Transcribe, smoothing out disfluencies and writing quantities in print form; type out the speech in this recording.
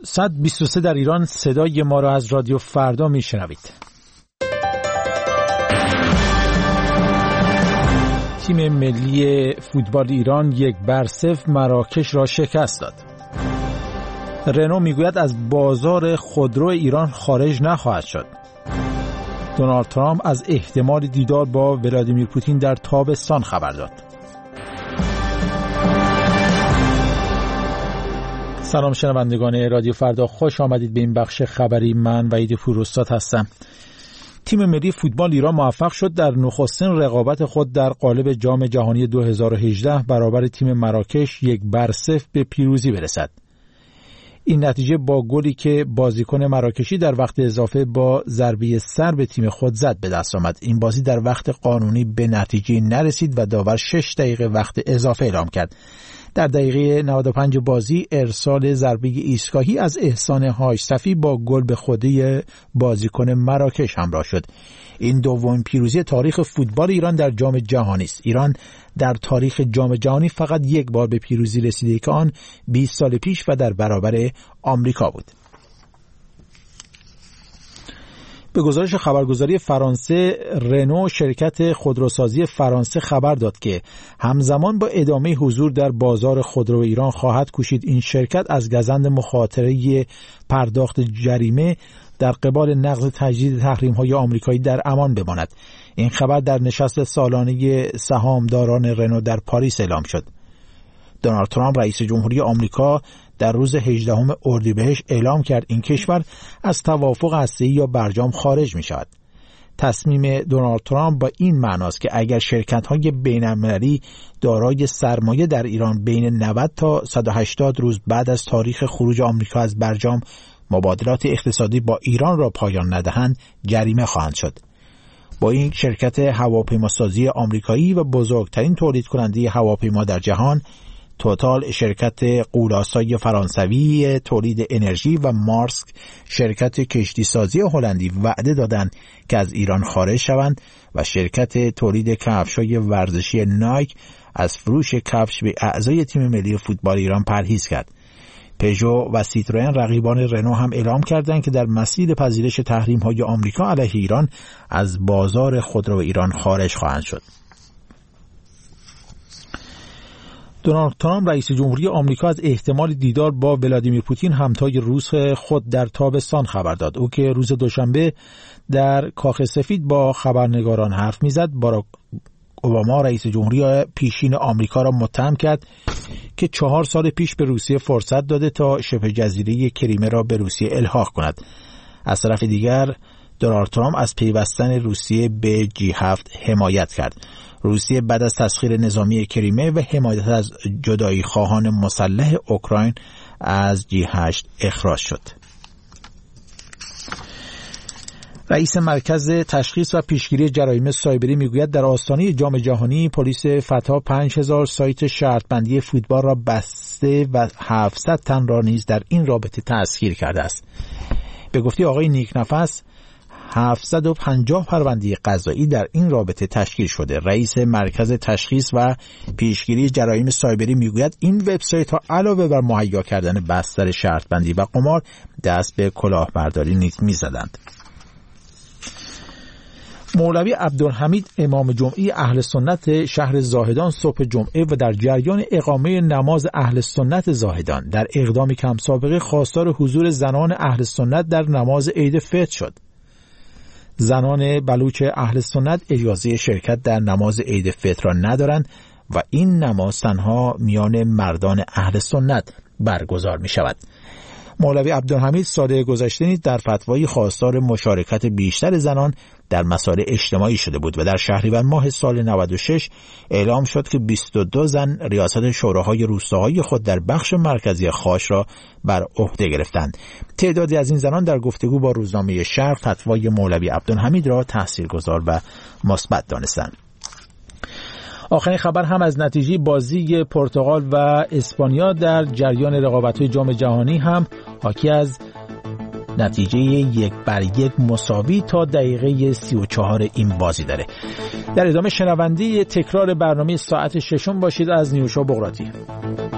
123 در ایران. صدای ما را از رادیو فردا میشنوید. تیم ملی فوتبال ایران 1-0 مراکش را شکست داد. رنو میگوید از بازار خودرو ایران خارج نخواهد شد. دونالد ترامپ از احتمال دیدار با ولادیمیر پوتین در تابستان خبر داد. سلام شنوندگان رادیو فردا، خوش آمدید به این بخش خبری. من وحید پوراستاد هستم. تیم ملی فوتبال ایران موفق شد در نخستین رقابت خود در قالب جام جهانی 2018 برابر تیم مراکش 1-0 به پیروزی برسد. این نتیجه با گلی که بازیکن مراکشی در وقت اضافه با ضربه سر به تیم خود زد به دست آمد. این بازی در وقت قانونی به نتیجه نرسید و داور 6 دقیقه وقت اضافه اعلام کرد. در دقیقه 95 بازی ارسال ضربه ایستگاهی از احسان حاج‌صفی با گل به خودی بازیکن مراکش همراه شد. این دومین پیروزی تاریخ فوتبال ایران در جام جهانی است. ایران در تاریخ جام جهانی فقط یک بار به پیروزی رسیده که آن 20 سال پیش و در برابر آمریکا بود. به گزارش خبرگزاری فرانسه، رنو شرکت خودروسازی فرانسه خبر داد که همزمان با ادامه حضور در بازار خودرو ایران خواهد کوشید این شرکت از گزند مخاطره پرداخت جریمه در قبال نقض تجدید تحریم‌های آمریکایی در امان بماند. این خبر در نشست سالانه سهامداران رنو در پاریس اعلام شد. دونالد ترامپ رئیس جمهوری آمریکا در روز 18 اردیبهشت اعلام کرد این کشور از توافق هسته‌ای یا برجام خارج می شود. تصمیم دونالد ترامپ با این معناست که اگر شرکت‌های بین‌المللی دارای سرمایه در ایران بین 90 تا 180 روز بعد از تاریخ خروج آمریکا از برجام مبادلات اقتصادی با ایران را پایان ندهند، جریمه خواهند شد. با این شرکت هواپیماسازی آمریکایی و بزرگترین تولید کننده هواپیما در جهان، توتال شرکت غول‌آسای فرانسوی تولید انرژی و مارسک شرکت کشتی سازی هلندی وعده دادند که از ایران خارج شوند و شرکت تولید کفش‌های ورزشی نایک از فروش کفش به اعضای تیم ملی فوتبال ایران پرهیز کرد. پژو و سیتروئن رقیبان رنو هم اعلام کردند که در مسیر پذیرش تحریم‌های آمریکا علیه ایران از بازار خودرو ایران خارج خواهند شد. دونالد ترامپ رئیس جمهوری آمریکا از احتمال دیدار با ولادیمیر پوتین همتای روس خود در تابستان خبر داد. او که روز دوشنبه در کاخ سفید با خبرنگاران حرف میزد، باراک اوباما رئیس جمهوری پیشین آمریکا را متهم کرد که 4 سال پیش به روسیه فرصت داده تا شبه جزیره کریمه را به روسیه الحاق کند. از طرف دیگر دونالد ترامپ از پیوستن روسیه به G7 حمایت کرد. روسیه بعد از تسخیر نظامی کریمه و حمایت از جدایی خواهان مسلح اوکراین از G8 اخراج شد. رئیس مرکز تشخیص و پیشگیری جرایم سایبری میگوید در آستانه جام جهانی پلیس فتا 5000 سایت شرطبندی فوتبال را بسته و 700 تن را نیز در این رابطه تسخیر کرده است. به گفته آقای نیک نفس 750 پرونده قضایی در این رابطه تشکیل شده. رئیس مرکز تشخیص و پیشگیری جرایم سایبری میگوید این وبسایت‌ها علاوه بر مهیا کردن بستر شرطبندی و قمار دست به کلاهبرداری نیز می‌زدند. مولوی عبدالحمید امام جمعی اهل سنت شهر زاهدان صبح جمعه و در جریان اقامه نماز اهل سنت زاهدان در اقدامی کم سابقه خواستار حضور زنان اهل سنت در نماز عید فطر شد. زنان بلوچ اهل سنت اجازه شرکت در نماز عید فطر را ندارند و این نماز تنها میان مردان اهل سنت برگزار می شود. مولوی عبدالحمید سال گذشته نیز در فتوای خواستار مشارکت بیشتر زنان در مسائل اجتماعی شده بود و در شهریور ماه سال 96 اعلام شد که 22 زن ریاست شوراهای روستاهای خود در بخش مرکزی خاش را بر عهده گرفتند. تعدادی از این زنان در گفتگو با روزنامه شرق فتوای مولوی عبدالحمید را تاثیرگذار و مثبت دانستند. آخرین خبر هم از نتیجه بازی پرتغال و اسپانیا در جریان رقابت‌های جام جهانی هم حاکی از نتیجه 1-1 مساوی تا دقیقه 34 این بازی داره. در ادامه شنونده تکرار برنامه ساعت 6 باشید از نیوشا بغراتی.